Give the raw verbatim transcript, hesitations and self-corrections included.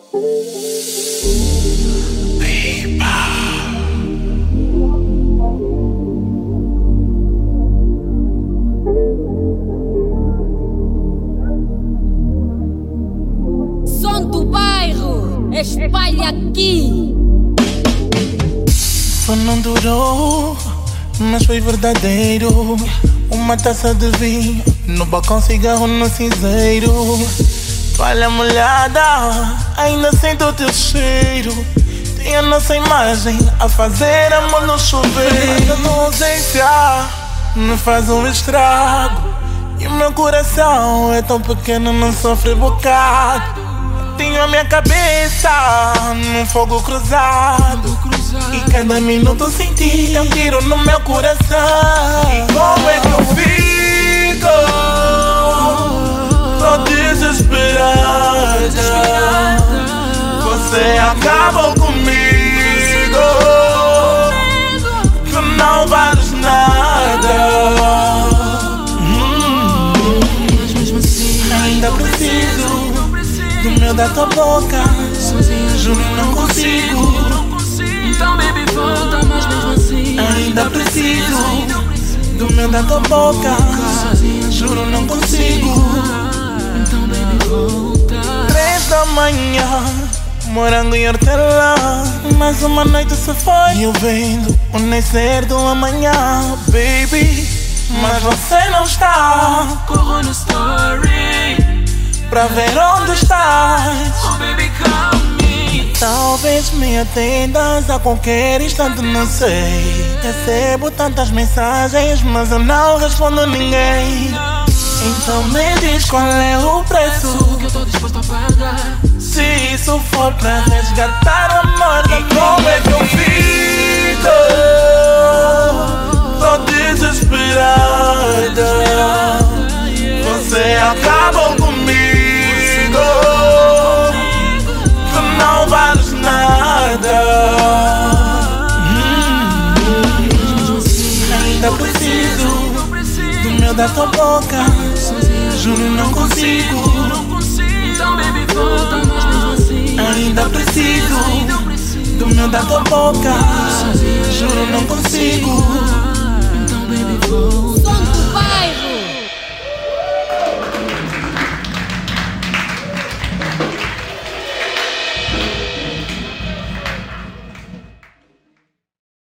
Som do bairro, espalha aqui. Só não durou, mas foi verdadeiro. Uma taça de vinho no balcão, cigarro no cinzeiro. Toalha molhada, ainda sinto o teu cheiro. Tem a nossa imagem a fazer amor no chuveiro. A tua ausência me faz um estrago, e o meu coração é tão pequeno, não sofre bocado. Tenho a minha cabeça num fogo cruzado, e cada minuto sem ti é um tiro no meu coração. E como é que eu fico? Tô desesperada. Você acabou comigo, que não vales nada. hum. Mas mesmo assim Ainda preciso do meu da tua boca, sozinho juro não consigo. Então baby volta, mas mesmo assim Ainda preciso do meu da tua boca, juro não consigo. Então baby volta. Três da manhã, morango e hortelã. Mais uma noite se foi, e eu vendo o nascer do amanhã. Baby, mas você não está. Corro no story Pra ver onde estás. Oh baby call me. Talvez me atendas a qualquer instante, não sei. Recebo tantas mensagens, mas eu não respondo a ninguém. Então me diz qual é o preço Que eu tô disposto a pagar, se isso for pra resgatar o amor da minha. Como é que eu fico? Tô desesperada. Você acabou comigo, que não vales nada. hum. Ainda preciso do meu da tua boca, juro não consigo. Então baby volta, mas mesmo assim Ainda preciso do meu da tua boca, juro não consigo.